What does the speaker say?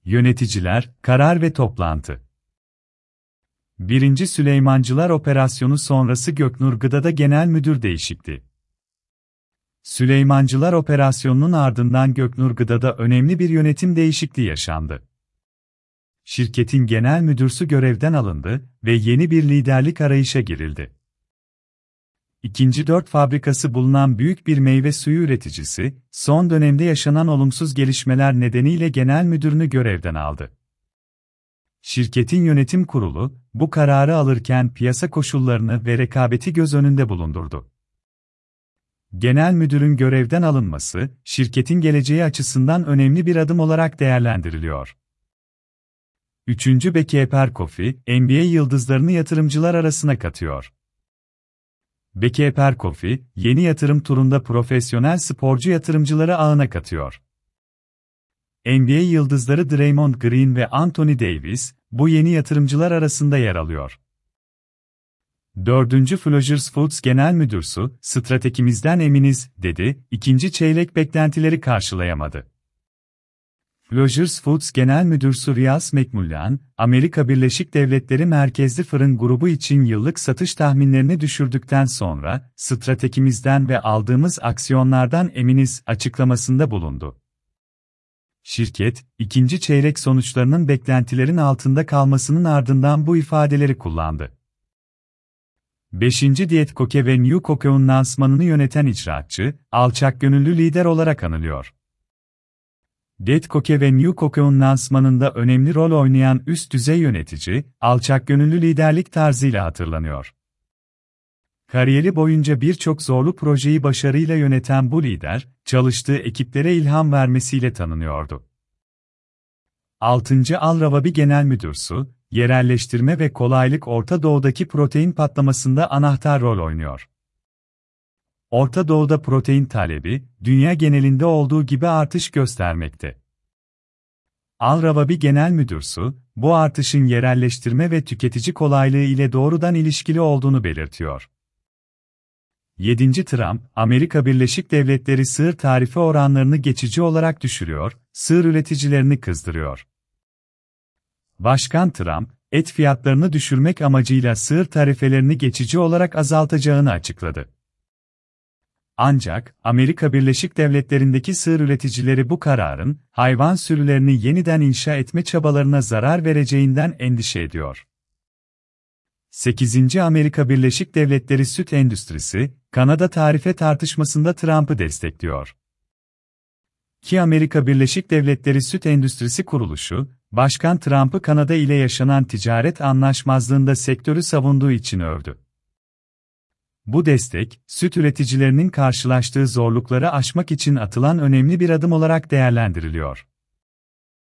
Yöneticiler, karar ve toplantı. 1. Süleymancılar Operasyonu sonrası Göknur Gıda'da genel müdür değişikliği. Süleymancılar Operasyonu'nun ardından Göknur Gıda'da önemli bir yönetim değişikliği yaşandı. Şirketin genel müdürsü görevden alındı ve yeni bir liderlik arayışa girildi. İkinci 4 fabrikası bulunan büyük bir meyve suyu üreticisi, son dönemde yaşanan olumsuz gelişmeler nedeniyle genel müdürünü görevden aldı. Şirketin yönetim kurulu, bu kararı alırken piyasa koşullarını ve rekabeti göz önünde bulundurdu. Genel müdürün görevden alınması, şirketin geleceği açısından önemli bir adım olarak değerlendiriliyor. 3. Bekeper Coffee, NBA yıldızlarını yatırımcılar arasına katıyor. Bekeper Coffee, yeni yatırım turunda profesyonel sporcu yatırımcıları ağına katıyor. NBA yıldızları Draymond Green ve Anthony Davis, bu yeni yatırımcılar arasında yer alıyor. 4. Folgers Foods Genel Müdürü, "Stratejimizden eminiz," dedi, ikinci çeyrek beklentileri karşılayamadı. Folgers Foods Genel Müdürü Riaz McMullan, Amerika Birleşik Devletleri merkezli fırın grubu için yıllık satış tahminlerini düşürdükten sonra, "Stratejimizden ve aldığımız aksiyonlardan eminiz," açıklamasında bulundu. Şirket, ikinci çeyrek sonuçlarının beklentilerin altında kalmasının ardından bu ifadeleri kullandı. 5. Diet Coke ve New Coke'un lansmanını yöneten icraatçı, alçakgönüllü lider olarak anılıyor. Diet Coke ve New Coke'un lansmanında önemli rol oynayan üst düzey yönetici, alçakgönüllü liderlik tarzıyla hatırlanıyor. Kariyeri boyunca birçok zorlu projeyi başarıyla yöneten bu lider, çalıştığı ekiplere ilham vermesiyle tanınıyordu. 6. Al Rawabhi Genel Müdürü, yerelleştirme ve kolaylık Orta Doğu'daki protein patlamasında anahtar rol oynuyor. Orta Doğu'da protein talebi, dünya genelinde olduğu gibi artış göstermekte. Al Rawabhi Genel Müdürü, bu artışın yerelleştirme ve tüketici kolaylığı ile doğrudan ilişkili olduğunu belirtiyor. 7. Trump, Amerika Birleşik Devletleri sığır tarife oranlarını geçici olarak düşürüyor, sığır üreticilerini kızdırıyor. Başkan Trump, et fiyatlarını düşürmek amacıyla sığır tarifelerini geçici olarak azaltacağını açıkladı. Ancak, Amerika Birleşik Devletleri'ndeki sığır üreticileri bu kararın, hayvan sürülerini yeniden inşa etme çabalarına zarar vereceğinden endişe ediyor. 8. Amerika Birleşik Devletleri Süt Endüstrisi, Kanada tarife tartışmasında Trump'ı destekliyor. Amerika Birleşik Devletleri Süt Endüstrisi Kuruluşu, Başkan Trump'ı Kanada ile yaşanan ticaret anlaşmazlığında sektörü savunduğu için övdü. Bu destek, süt üreticilerinin karşılaştığı zorlukları aşmak için atılan önemli bir adım olarak değerlendiriliyor.